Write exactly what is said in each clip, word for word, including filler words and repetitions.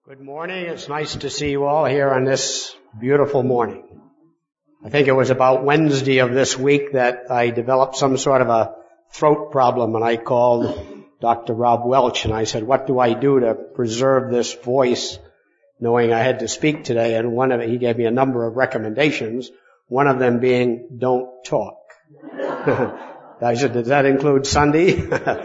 Good morning. It's nice to see you all here on this beautiful morning. I think it was about Wednesday of this week that I developed some sort of a throat problem, and I called Doctor Rob Welch and I said, what do I do to preserve this voice, knowing I had to speak today? And one of it, he gave me a number of recommendations, one of them being, don't talk. I said, does that include Sunday?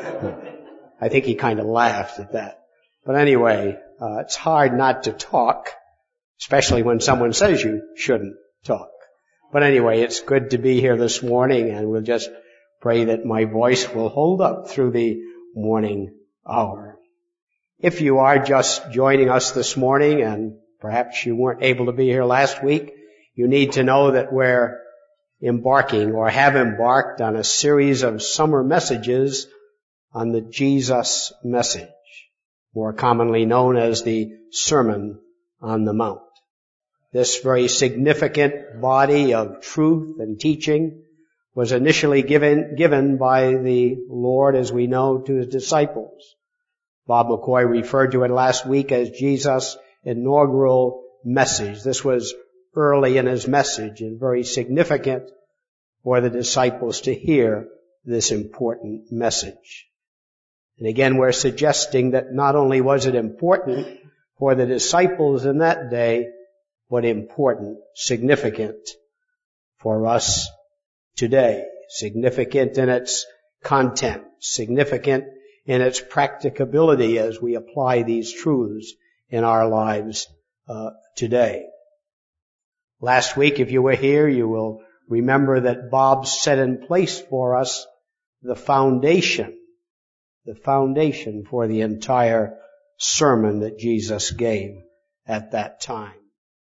I think he kind of laughed at that. But anyway, uh, it's hard not to talk, especially when someone says you shouldn't talk. But anyway, it's good to be here this morning, and we'll just pray that my voice will hold up through the morning hour. If you are just joining us this morning, and perhaps you weren't able to be here last week, you need to know that we're embarking or have embarked on a series of summer messages on the Jesus message, more commonly known as the Sermon on the Mount. This very significant body of truth and teaching was initially given, given by the Lord, as we know, to his disciples. Bob McCoy referred to it last week as Jesus' inaugural message. This was early in his message and very significant for the disciples to hear this important message. And again, we're suggesting that not only was it important for the disciples in that day, but important, significant for us today. Significant in its content, significant in its practicability as we apply these truths in our lives uh, today. Last week, if you were here, you will remember that Bob set in place for us the foundation the foundation for the entire sermon that Jesus gave at that time.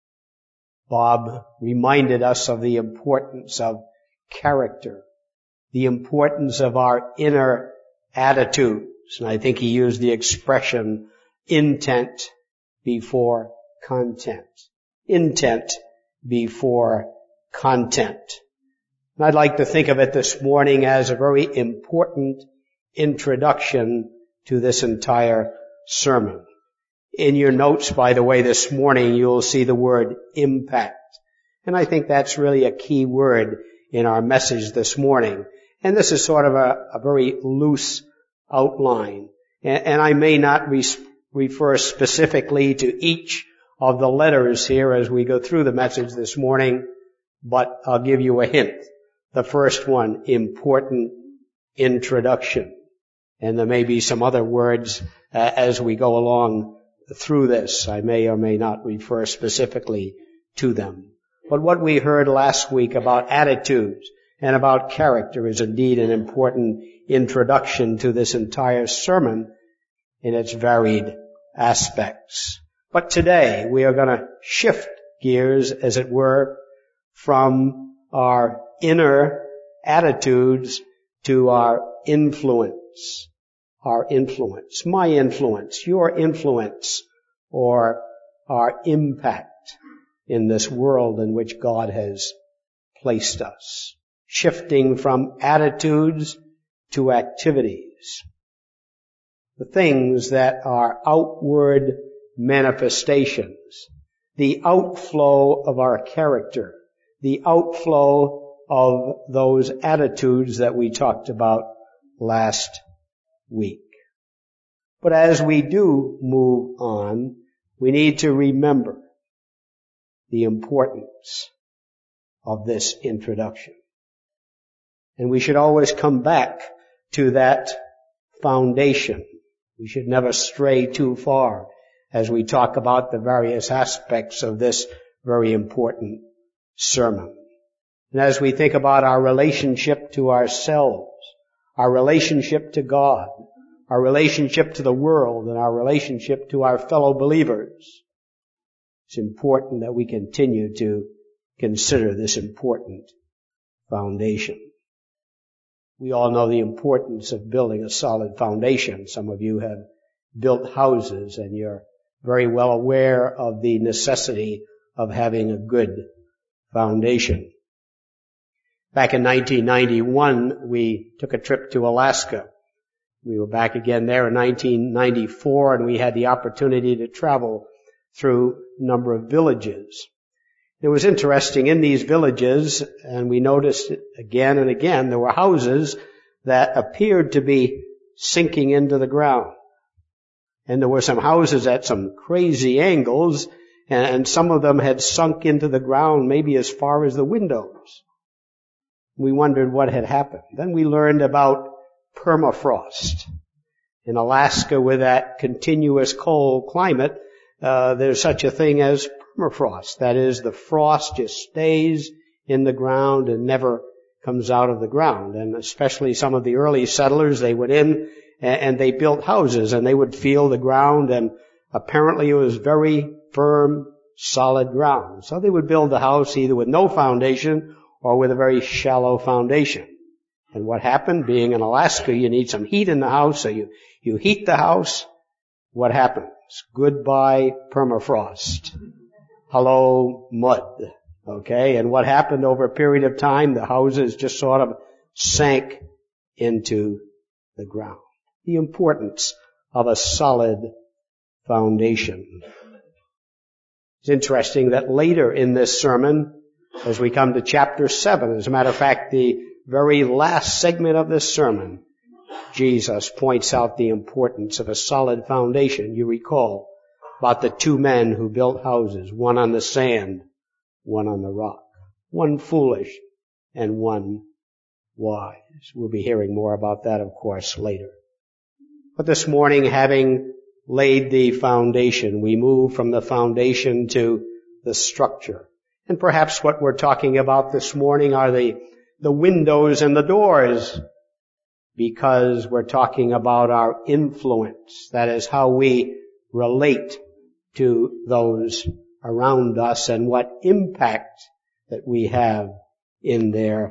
Bob reminded us of the importance of character, the importance of our inner attitudes, and I think he used the expression intent before content. Intent before content. And I'd like to think of it this morning as a very important introduction to this entire sermon. In your notes, by the way, this morning, you'll see the word impact. And I think that's really a key word in our message this morning. And this is sort of a, a very loose outline. And, and I may not re- refer specifically to each of the letters here as we go through the message this morning, but I'll give you a hint. The first one, important introduction. And there may be some other words uh, as we go along through this. I may or may not refer specifically to them. But what we heard last week about attitudes and about character is indeed an important introduction to this entire sermon in its varied aspects. But today we are going to shift gears, as it were, from our inner attitudes to our influence. Our influence, my influence, your influence, or our impact in this world in which God has placed us. Shifting from attitudes to activities. The things that are outward manifestations. The outflow of our character. The outflow of those attitudes that we talked about last week. But as we do move on, we need to remember the importance of this introduction. And we should always come back to that foundation. We should never stray too far as we talk about the various aspects of this very important sermon. And as we think about our relationship to ourselves, our relationship to God, our relationship to the world, and our relationship to our fellow believers, it's important that we continue to consider this important foundation. We all know the importance of building a solid foundation. Some of you have built houses, and you're very well aware of the necessity of having a good foundation. Back in nineteen ninety-one, we took a trip to Alaska. We were back again there in nineteen ninety-four, and we had the opportunity to travel through a number of villages. It was interesting in these villages, and we noticed it again and again, there were houses that appeared to be sinking into the ground. And there were some houses at some crazy angles, and some of them had sunk into the ground maybe as far as the windows. We wondered what had happened. Then we learned about permafrost. In Alaska, with that continuous cold climate, uh, there's such a thing as permafrost. That is, the frost just stays in the ground and never comes out of the ground. And especially some of the early settlers, they went in and, and they built houses, and they would feel the ground, and apparently it was very firm, solid ground. So they would build the house either with no foundation or with a very shallow foundation. And what happened, being in Alaska, you need some heat in the house, so you, you heat the house. What happens? Goodbye permafrost. Hello mud. Okay, and what happened over a period of time, the houses just sort of sank into the ground. The importance of a solid foundation. It's interesting that later in this sermon, as we come to chapter seven, as a matter of fact, the very last segment of this sermon, Jesus points out the importance of a solid foundation. You recall about the two men who built houses, one on the sand, one on the rock, one foolish and one wise. We'll be hearing more about that, of course, later. But this morning, having laid the foundation, we move from the foundation to the structure. And perhaps what we're talking about this morning are the, the windows and the doors, because we're talking about our influence. That is how we relate to those around us and what impact that we have in their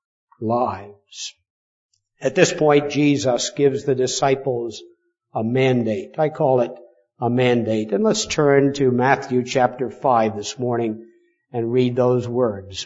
lives. At this point, Jesus gives the disciples a mandate. I call it a mandate. And let's turn to Matthew chapter five this morning and read those words.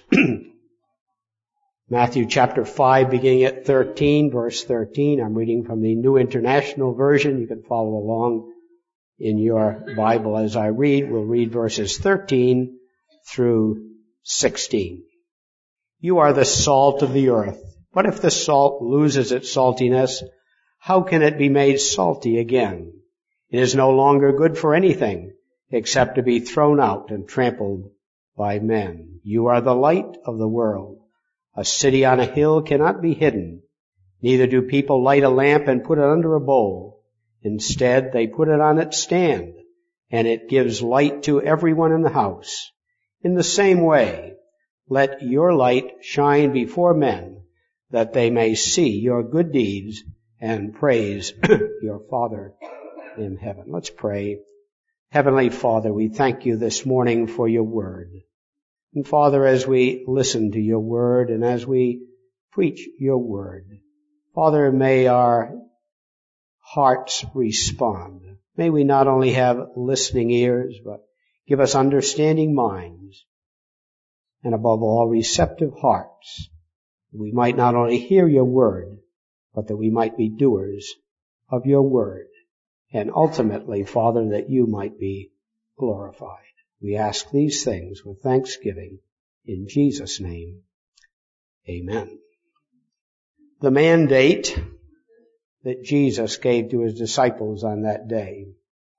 Matthew chapter five, beginning at thirteen, verse thirteen. I'm reading from the New International Version. You can follow along in your Bible as I read. We'll read verses thirteen through sixteen. You are the salt of the earth. What if the salt loses its saltiness? How can it be made salty again? It is no longer good for anything except to be thrown out and trampled by men. You are the light of the world. A city on a hill cannot be hidden. Neither do people light a lamp and put it under a bowl. Instead, they put it on its stand, and it gives light to everyone in the house. In the same way, let your light shine before men, that they may see your good deeds and praise your Father in heaven. Let's pray. Heavenly Father, we thank you this morning for your word. And Father, as we listen to your word and as we preach your word, Father, may our hearts respond. May we not only have listening ears, but give us understanding minds, and above all, receptive hearts. We might not only hear your word, but that we might be doers of your word. And ultimately, Father, that you might be glorified. We ask these things with thanksgiving in Jesus' name. Amen. The mandate that Jesus gave to his disciples on that day.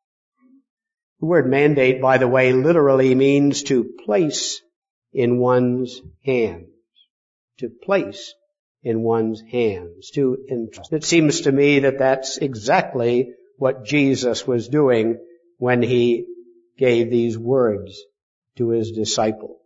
The word mandate, by the way, literally means to place in one's hands. To place in one's hands. To entrust. It seems to me that that's exactly what Jesus was doing when he gave these words to his disciples.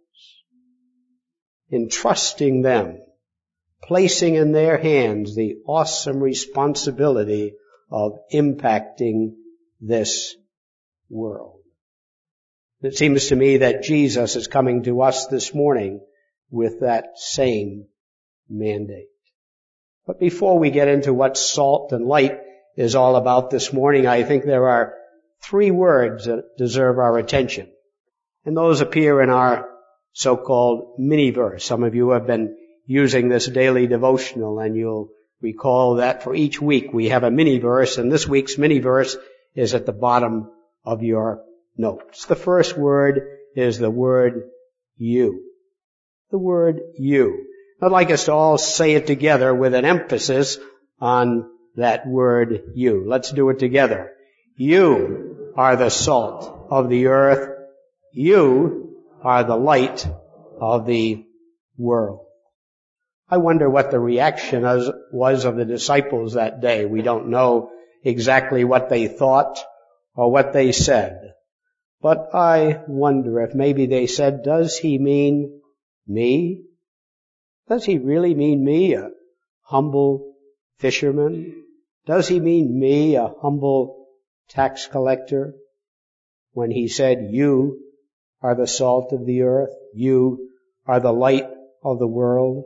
Entrusting them, placing in their hands the awesome responsibility of impacting this world. It seems to me that Jesus is coming to us this morning with that same mandate. But before we get into what salt and light is all about this morning, I think there are three words that deserve our attention. And those appear in our so-called mini-verse. Some of you have been using this daily devotional, and you'll recall that for each week we have a mini-verse, and this week's mini-verse is at the bottom of your notes. The first word is the word you. The word you. I'd like us to all say it together with an emphasis on that word you. Let's do it together. You are the salt of the earth. You are the light of the world. I wonder what the reaction was of the disciples that day. We don't know exactly what they thought or what they said. But I wonder if maybe they said, does he mean me? Does he really mean me, a humble fisherman? Does he mean me, a humble tax collector? When he said, you are the salt of the earth, you are the light of the world.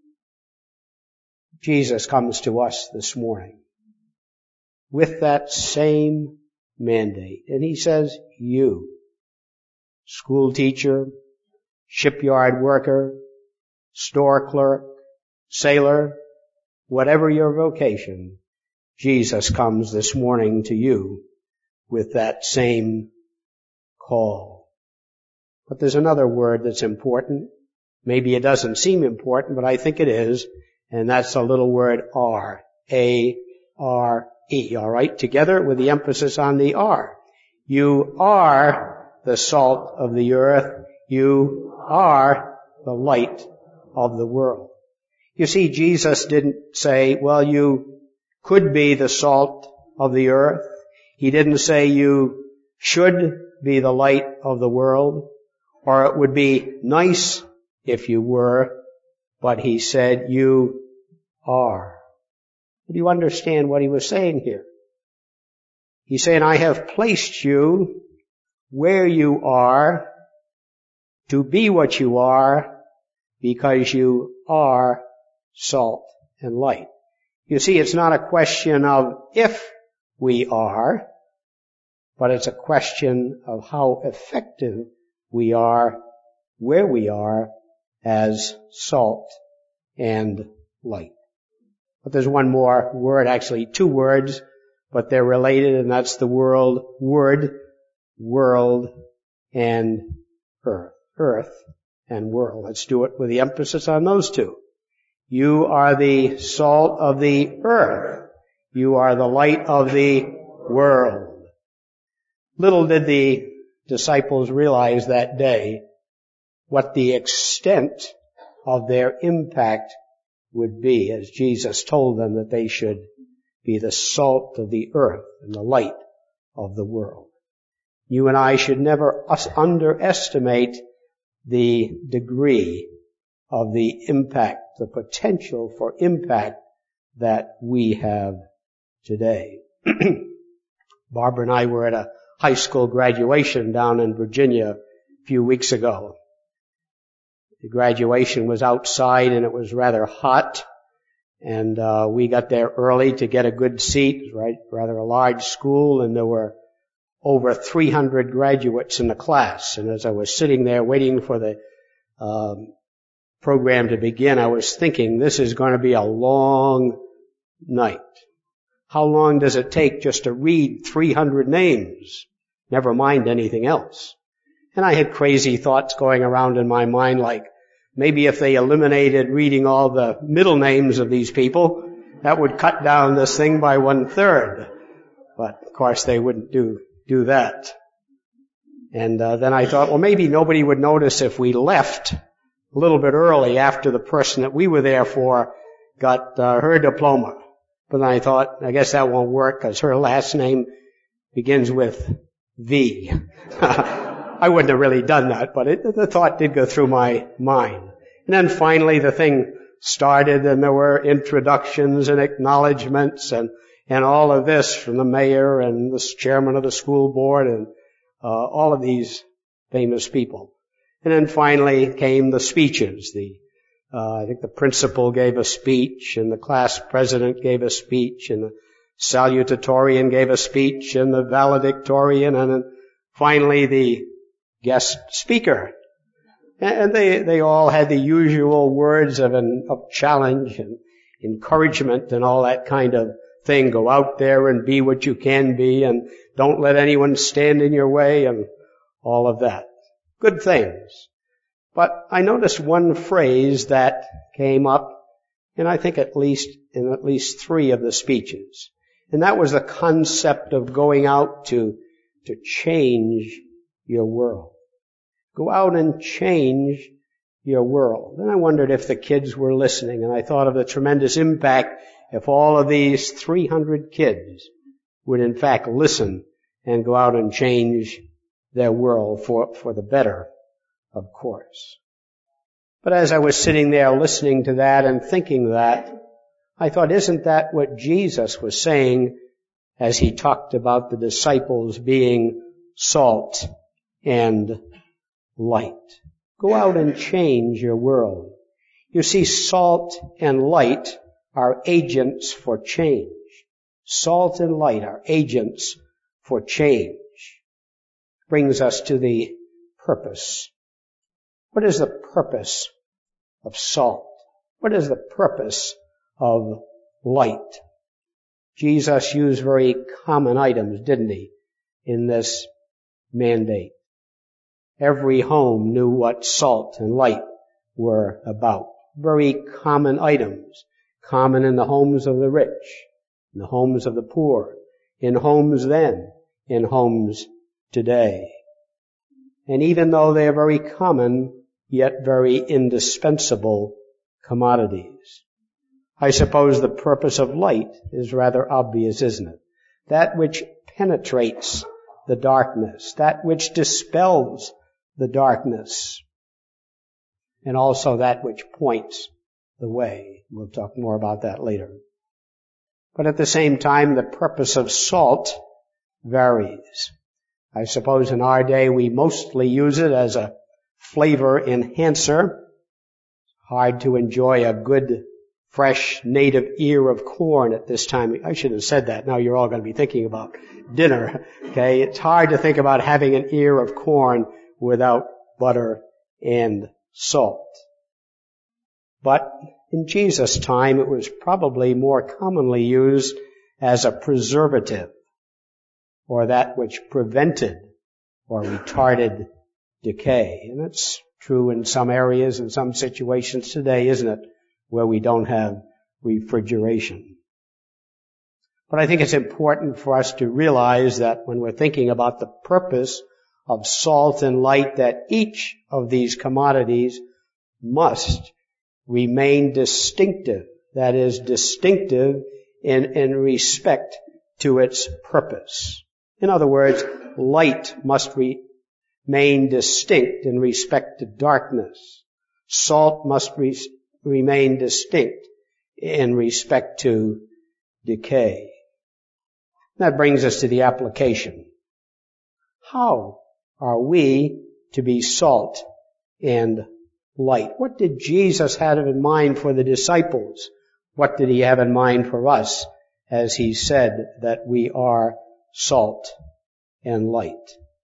Jesus comes to us this morning with that same mandate. And he says, you, school teacher, shipyard worker, store clerk, sailor, whatever your vocation, Jesus comes this morning to you with that same call. But there's another word that's important. Maybe it doesn't seem important, but I think it is, and that's the little word R. A R E, all right? Together with the emphasis on the R. You are the salt of the earth. You are the light of the world. You see, Jesus didn't say, well, you could be the salt of the earth. He didn't say you should be the light of the world, or it would be nice if you were, but he said you are. Do you understand what he was saying here? He's saying, I have placed you where you are to be what you are because you are salt and light. You see, it's not a question of if we are, but it's a question of how effective we are where we are as salt and light. But there's one more word, actually two words, but they're related, and that's the word, word, world, and earth. Earth and world. Let's do it with the emphasis on those two. You are the salt of the earth. You are the light of the world. Little did the disciples realize that day what the extent of their impact would be, as Jesus told them that they should be the salt of the earth and the light of the world. You and I should never underestimate the degree of the impact, the potential for impact that we have today. Barbara and I were at a high school graduation down in Virginia a few weeks ago. The graduation was outside and it was rather hot, and uh, we got there early to get a good seat. It was right, rather a large school, and there were over three hundred graduates in the class. And as I was sitting there waiting for the um, program to begin, I was thinking, this is going to be a long night. How long does it take just to read three hundred names? Never mind anything else. And I had crazy thoughts going around in my mind, like maybe if they eliminated reading all the middle names of these people, that would cut down this thing by one third. But of course they wouldn't do do that. And uh, then I thought, well, maybe nobody would notice if we left a little bit early after the person that we were there for got uh, her diploma. But then I thought, I guess that won't work because her last name begins with V. I wouldn't have really done that, but it, the thought did go through my mind. And then finally the thing started, and there were introductions and acknowledgments and, and all of this from the mayor and the chairman of the school board and uh, all of these famous people. And then finally came the speeches. The uh, I think the principal gave a speech, and the class president gave a speech, and the salutatorian gave a speech, and the valedictorian, and then finally the guest speaker. And they, they all had the usual words of, an, of challenge and encouragement and all that kind of thing. Go out there and be what you can be, and don't let anyone stand in your way, and all of that. Good things. But I noticed one phrase that came up, and I think at least in at least three of the speeches. And that was the concept of going out to, to change your world. Go out and change your world. And I wondered if the kids were listening, and I thought of the tremendous impact if all of these three hundred kids would in fact listen and go out and change their world for, for the better, of course. But as I was sitting there listening to that and thinking that, I thought, isn't that what Jesus was saying as he talked about the disciples being salt and light? Go out and change your world. You see, salt and light are agents for change. Salt and light are agents for change. Brings us to the purpose. What is the purpose of salt? What is the purpose of light? Jesus used very common items, didn't he, in this mandate? Every home knew what salt and light were about. Very common items. Common in the homes of the rich, in the homes of the poor, in homes then, in homes today. And even though they are very common, yet very indispensable commodities. I suppose the purpose of light is rather obvious, isn't it? That which penetrates the darkness, that which dispels the darkness, and also that which points the way. We'll talk more about that later. But at the same time, the purpose of salt varies. I suppose in our day we mostly use it as a flavor enhancer. Hard to enjoy a good, fresh, native ear of corn at this time. I should have said that. Now you're all going to be thinking about dinner. Okay? It's hard to think about having an ear of corn without butter and salt. But in Jesus' time, it was probably more commonly used as a preservative, or that which prevented or retarded decay. And that's true in some areas, in some situations today, isn't it, where we don't have refrigeration. But I think it's important for us to realize that when we're thinking about the purpose of salt and light, that each of these commodities must remain distinctive. That is, distinctive in, in respect to its purpose. In other words, light must remain distinct in respect to darkness. Salt must re- remain distinct in respect to decay. That brings us to the application. How are we to be salt and light? What did Jesus have in mind for the disciples? What did he have in mind for us as he said that we are salt and light?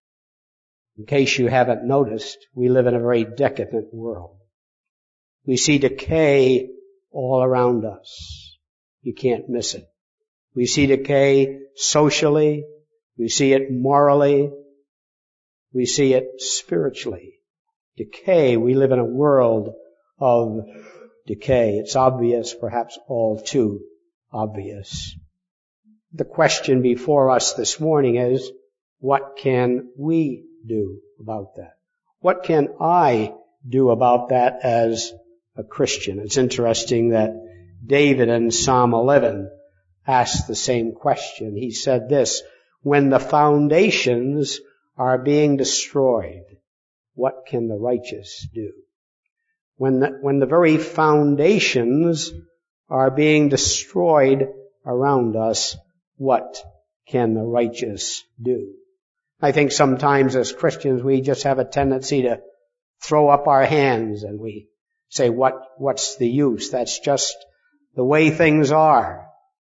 In case you haven't noticed, we live in a very decadent world. We see decay all around us. You can't miss it. We see decay socially. We see it morally. We see it spiritually. Decay. We live in a world of decay. It's obvious, perhaps all too obvious. The question before us this morning is, what can we do about that? What can I do about that as a Christian? It's interesting that David in Psalm eleven asked the same question. He said this, when the foundations are being destroyed, what can the righteous do? When the, when the very foundations are being destroyed around us, what can the righteous do? I think sometimes as Christians we just have a tendency to throw up our hands and we say, what, what's the use? That's just the way things are.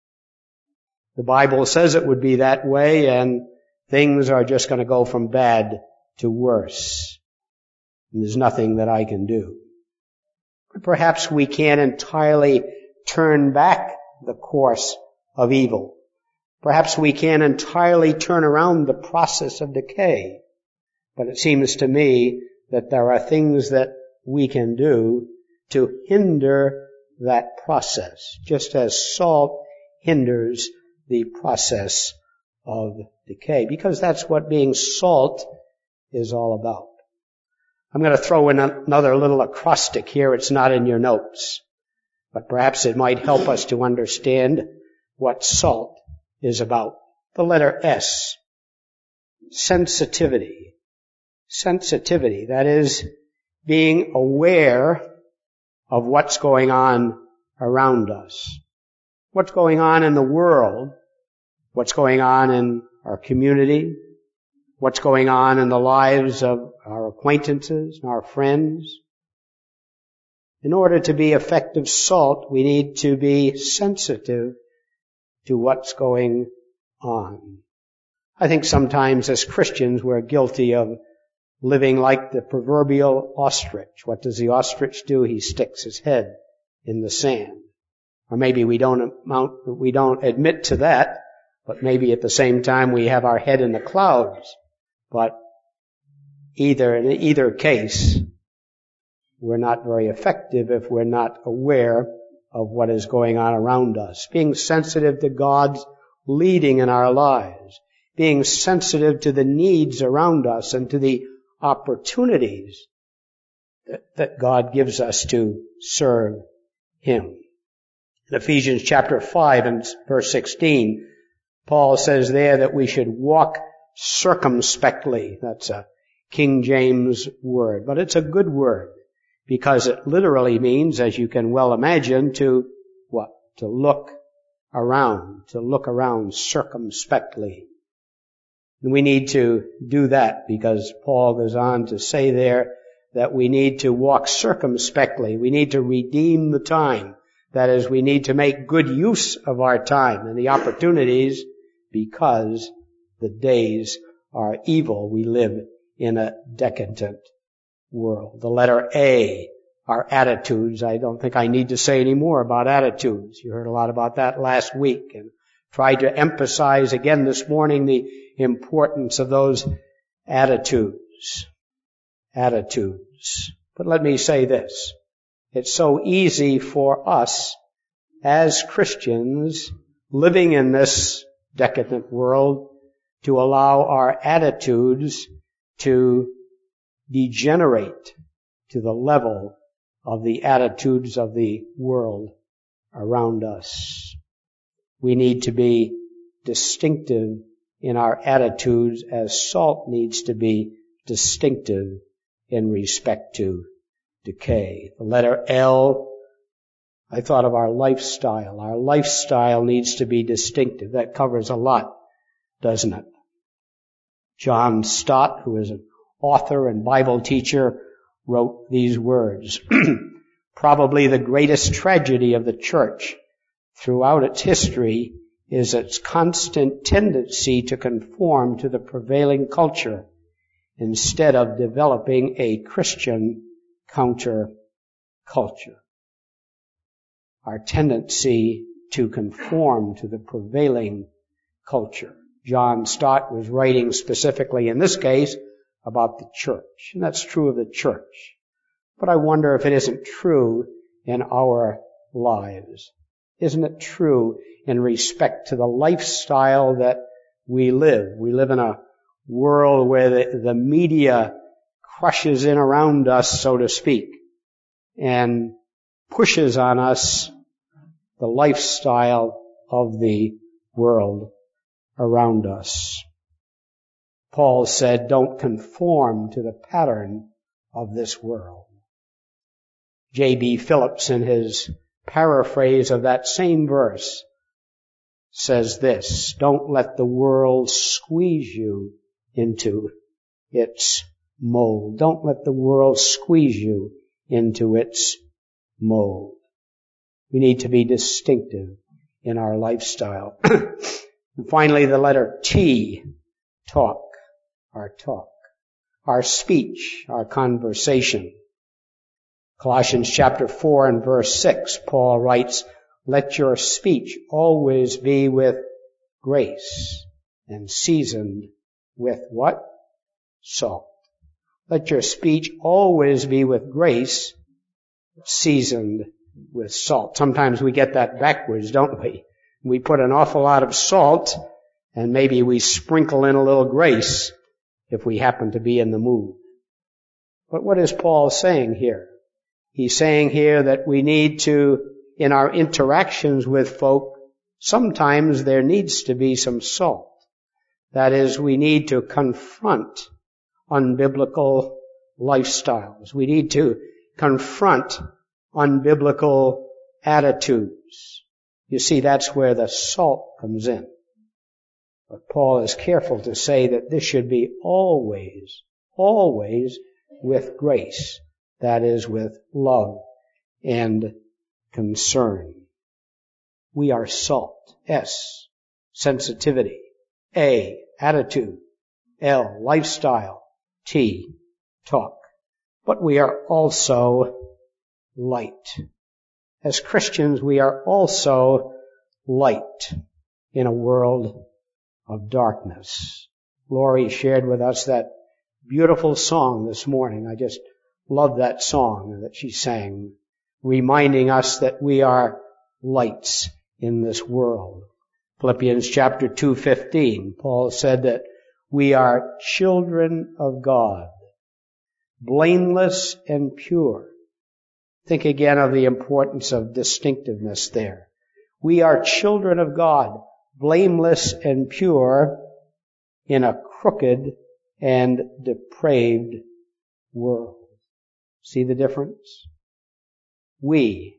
The Bible says it would be that way, and things are just going to go from bad to worse. And there's nothing that I can do. But perhaps we can't entirely turn back the course of evil. Perhaps we can't entirely turn around the process of decay, but it seems to me that there are things that we can do to hinder that process, just as salt hinders the process of decay, because that's what being salt is all about. I'm going to throw in another little acrostic here. It's not in your notes, but perhaps it might help us to understand what salt is about. The letter S. Sensitivity. Sensitivity. That is, being aware of what's going on around us. What's going on in the world. What's going on in our community. What's going on in the lives of our acquaintances and our friends. In order to be effective salt, we need to be sensitive to what's going on. I think sometimes as Christians we're guilty of living like the proverbial ostrich. What does the ostrich do? He sticks his head in the sand. Or maybe we don't amount, we don't admit to that, but maybe at the same time we have our head in the clouds. But either, in either case, we're not very effective if we're not aware of what is going on around us. Being sensitive to God's leading in our lives. Being sensitive to the needs around us and to the opportunities that, that God gives us to serve Him. In Ephesians chapter five and verse sixteen, Paul says there that we should walk circumspectly. That's a King James word, but it's a good word because it literally means, as you can well imagine, to what? To look around, to look around circumspectly. And we need to do that because Paul goes on to say there that we need to walk circumspectly. We need to redeem the time. That is, we need to make good use of our time and the opportunities because the days are evil. We live in a decadent world. The letter A, our attitudes. I don't think I need to say any more about attitudes. You heard a lot about that last week and tried to emphasize again this morning the importance of those attitudes. Attitudes. But let me say this. It's so easy for us as Christians living in this decadent world to allow our attitudes to degenerate to the level of the attitudes of the world around us. We need to be distinctive in our attitudes as salt needs to be distinctive in respect to decay. The letter L, I thought of our lifestyle. Our lifestyle needs to be distinctive. That covers a lot, doesn't it? John Stott, who is an author and Bible teacher, wrote these words. Probably the greatest tragedy of the church throughout its history is its constant tendency to conform to the prevailing culture instead of developing a Christian counter culture. Our tendency to conform to the prevailing culture. John Stott was writing specifically in this case about the church, and that's true of the church. But I wonder if it isn't true in our lives. Isn't it true in respect to the lifestyle that we live? We live in a world where the, the media crushes in around us, so to speak, and pushes on us the lifestyle of the world around us. Paul said, don't conform to the pattern of this world. J B Phillips, in his paraphrase of that same verse, says this, don't let the world squeeze you into its mold. Don't let the world squeeze you into its mold. We need to be distinctive in our lifestyle. And finally, the letter T, talk, our talk, our speech, our conversation. Colossians chapter four and verse six, Paul writes, Let your speech always be with grace and seasoned with what? Salt. Let your speech always be with grace, seasoned with salt. Sometimes we get that backwards, don't we? We put an awful lot of salt, and maybe we sprinkle in a little grace if we happen to be in the mood. But what is Paul saying here? He's saying here that we need to, in our interactions with folk, sometimes there needs to be some salt. That is, we need to confront unbiblical lifestyles. We need to confront unbiblical attitudes. You see, that's where the salt comes in. But Paul is careful to say that this should be always, always with grace. That is, with love and concern. We are salt. S, sensitivity. A, attitude. L, lifestyle. T, talk. But we are also light. As Christians, we are also light in a world of darkness. Lori shared with us that beautiful song this morning. I just love that song that she sang, reminding us that we are lights in this world. Philippians chapter two fifteen, Paul said that we are children of God, blameless and pure. Think again of the importance of distinctiveness there. We are children of God, blameless and pure in a crooked and depraved world. See the difference? We,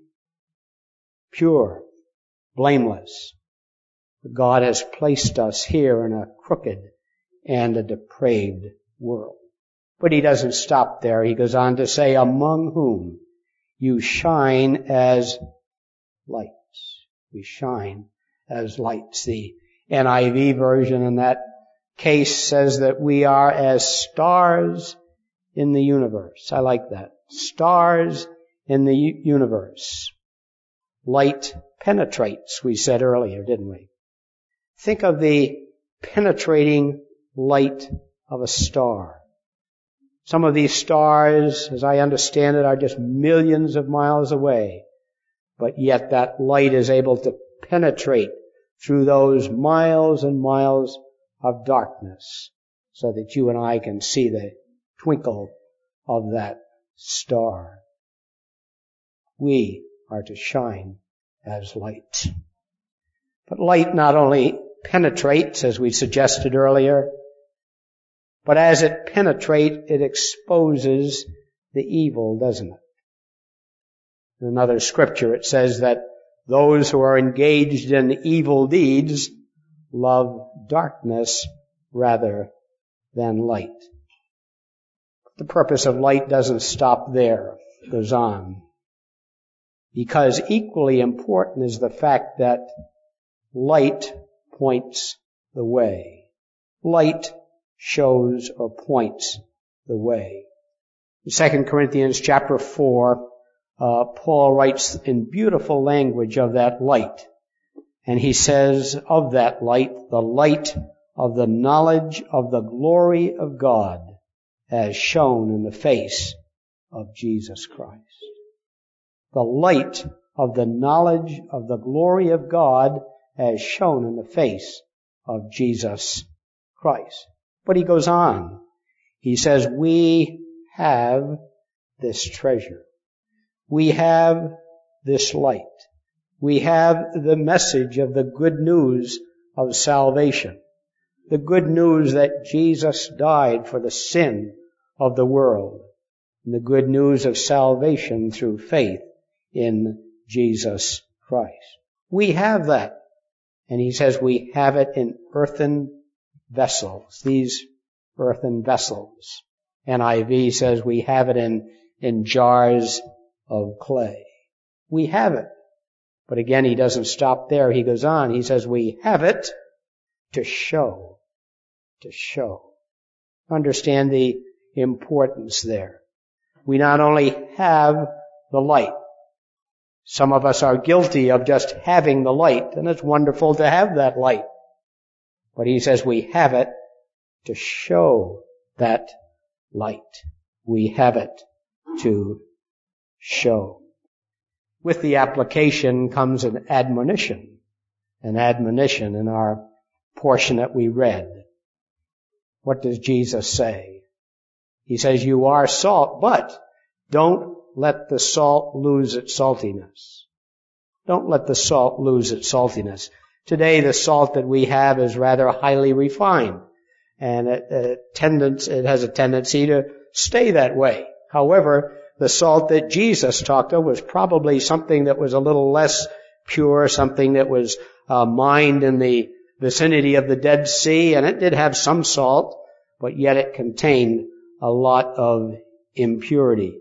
pure, blameless. God has placed us here in a crooked and a depraved world. But he doesn't stop there. He goes on to say, among whom you shine as lights. We shine as lights. The N I V version in that case says that we are as stars in the universe. I like that. Stars in the u- universe. Light penetrates, we said earlier, didn't we? Think of the penetrating light of a star. Some of these stars, as I understand it, are just millions of miles away. But yet that light is able to penetrate through those miles and miles of darkness so that you and I can see the twinkle of that star. We are to shine as light. But light not only penetrates, as we suggested earlier, but as it penetrates, it exposes the evil, doesn't it? In another scripture, it says that those who are engaged in evil deeds love darkness rather than light. The purpose of light doesn't stop there. It goes on. Because equally important is the fact that light points the way. Light shows or points the way. In Second Corinthians chapter four, uh, Paul writes in beautiful language of that light. And he says of that light, the light of the knowledge of the glory of God as shown in the face of Jesus Christ. The light of the knowledge of the glory of God as shown in the face of Jesus Christ. But he goes on. He says, we have this treasure. We have this light. We have the message of the good news of salvation. The good news that Jesus died for the sin of the world. And the good news of salvation through faith in Jesus Christ. We have that. And he says we have it in earthen vessels. These earthen vessels. N I V says we have it in, in jars of clay. We have it. But again, he doesn't stop there. He goes on. He says we have it to show. To show. Understand the importance there. We not only have the light. Some of us are guilty of just having the light, and it's wonderful to have that light. But he says we have it to show that light. We have it to show. With the application comes an admonition, an admonition in our portion that we read. What does Jesus say? He says, you are salt, but don't let the salt lose its saltiness. Don't let the salt lose its saltiness. Today, the salt that we have is rather highly refined, and it, it, tendence, it has a tendency to stay that way. However, the salt that Jesus talked of was probably something that was a little less pure, something that was uh, mined in the vicinity of the Dead Sea, and it did have some salt, but yet it contained a lot of impurities,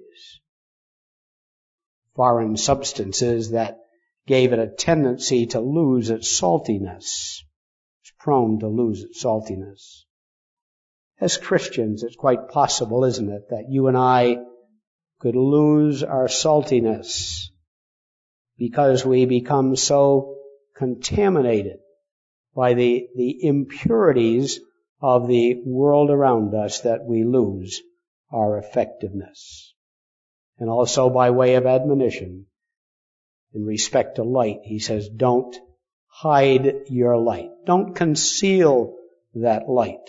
foreign substances that gave it a tendency to lose its saltiness. It's prone to lose its saltiness. As Christians, it's quite possible, isn't it, that you and I could lose our saltiness because we become so contaminated by the, the impurities of the world around us that we lose our effectiveness. And also by way of admonition, in respect to light, he says, don't hide your light. Don't conceal that light.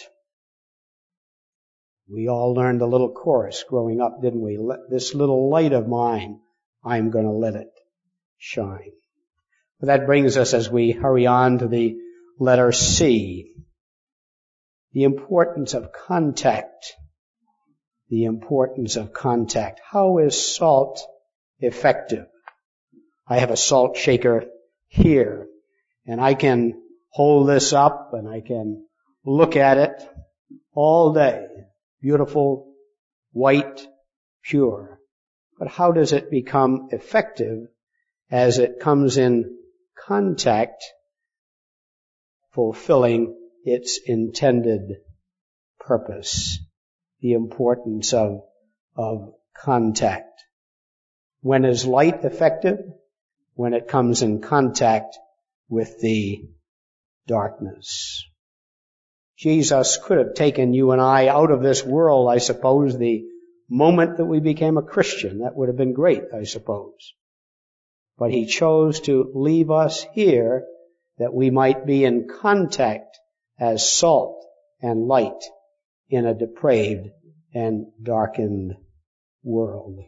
We all learned a little chorus growing up, didn't we? Let this little light of mine, I'm going to let it shine. But that brings us, as we hurry on, to the letter C. The importance of contact. The importance of contact. How is salt effective? I have a salt shaker here, and I can hold this up and I can look at it all day. Beautiful, white, pure. But how does it become effective as it comes in contact, fulfilling its intended purpose? The importance of, of contact. When is light effective? When it comes in contact with the darkness. Jesus could have taken you and I out of this world, I suppose, the moment that we became a Christian. That would have been great, I suppose. But he chose to leave us here that we might be in contact as salt and light in a depraved and darkened world.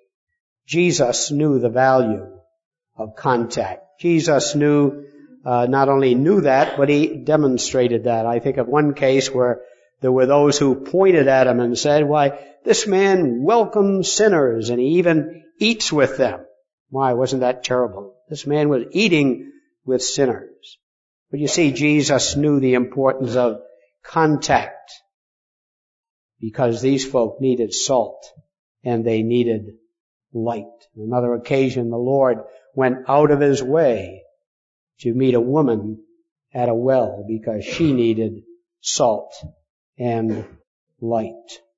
Jesus knew the value of contact. Jesus knew, uh, not only knew that, but he demonstrated that. I think of one case where there were those who pointed at him and said, why, this man welcomes sinners and he even eats with them. Why, wasn't that terrible? This man was eating with sinners. But you see, Jesus knew the importance of contact because these folk needed salt and they needed light. On another occasion, the Lord went out of his way to meet a woman at a well because she needed salt and light.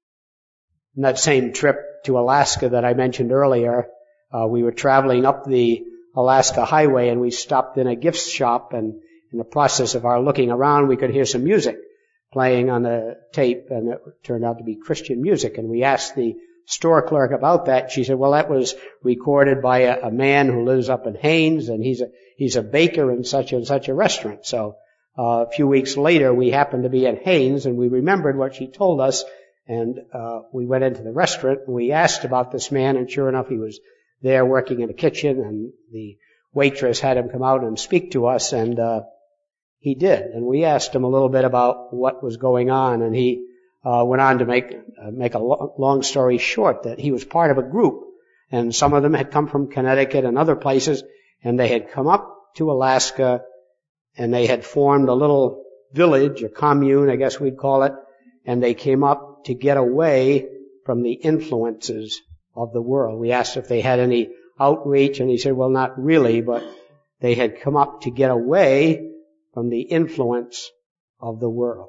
In that same trip to Alaska that I mentioned earlier, uh, we were traveling up the Alaska Highway and we stopped in a gift shop, and in the process of our looking around we could hear some music playing on the tape, and it turned out to be Christian music, and we asked the store clerk about that. She said, well, that was recorded by a, a man who lives up in Haines, and he's a he's a baker in such and such a restaurant. So uh, a few weeks later, we happened to be at Haines, and we remembered what she told us, and uh, we went into the restaurant, and we asked about this man, and sure enough, he was there working in the kitchen, and the waitress had him come out and speak to us, and uh, he did. And we asked him a little bit about what was going on, and he Uh, went on to make uh, make a lo- long story short, that he was part of a group, and some of them had come from Connecticut and other places, and they had come up to Alaska, and they had formed a little village, a commune, I guess we'd call it, and they came up to get away from the influences of the world. We asked if they had any outreach, and he said, well, not really, but they had come up to get away from the influence of the world.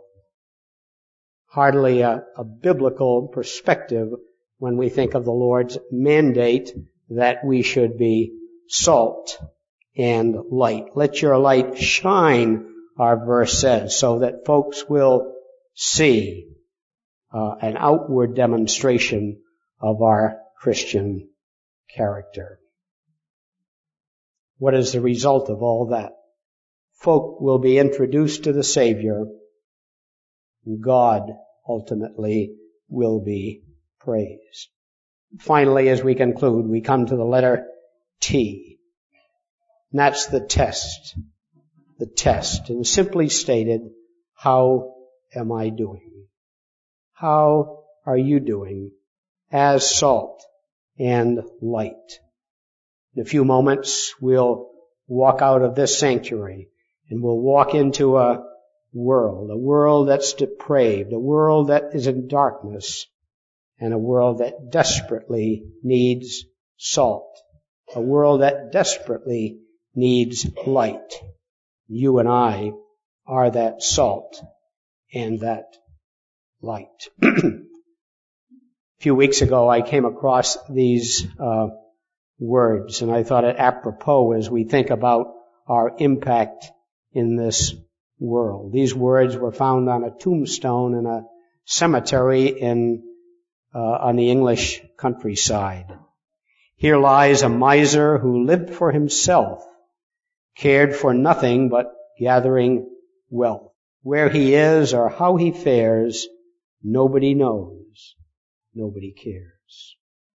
Hardly a, a biblical perspective when we think of the Lord's mandate that we should be salt and light. Let your light shine, our verse says, so that folks will see uh, an outward demonstration of our Christian character. What is the result of all that? Folk will be introduced to the Savior. God ultimately will be praised. Finally, as we conclude, we come to the letter T. And that's the test. The test. And simply stated, how am I doing? How are you doing as salt and light? In a few moments, we'll walk out of this sanctuary and we'll walk into a world, a world that's depraved, a world that is in darkness, and a world that desperately needs salt, a world that desperately needs light. You and I are that salt and that light. A few weeks ago, I came across these uh, words, and I thought it apropos as we think about our impact in this world. These words were found on a tombstone in a cemetery in uh, on the English countryside. Here lies a miser who lived for himself, cared for nothing but gathering wealth. Where he is or how he fares, nobody knows, nobody cares.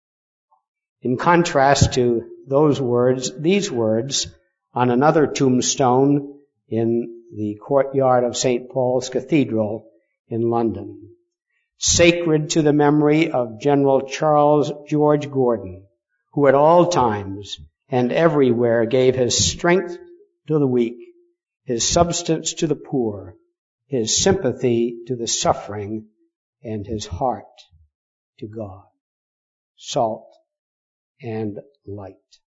In contrast to those words, these words on another tombstone in the courtyard of Saint Paul's Cathedral in London. Sacred to the memory of General Charles George Gordon, who at all times and everywhere gave his strength to the weak, his substance to the poor, his sympathy to the suffering, and his heart to God. Salt and light.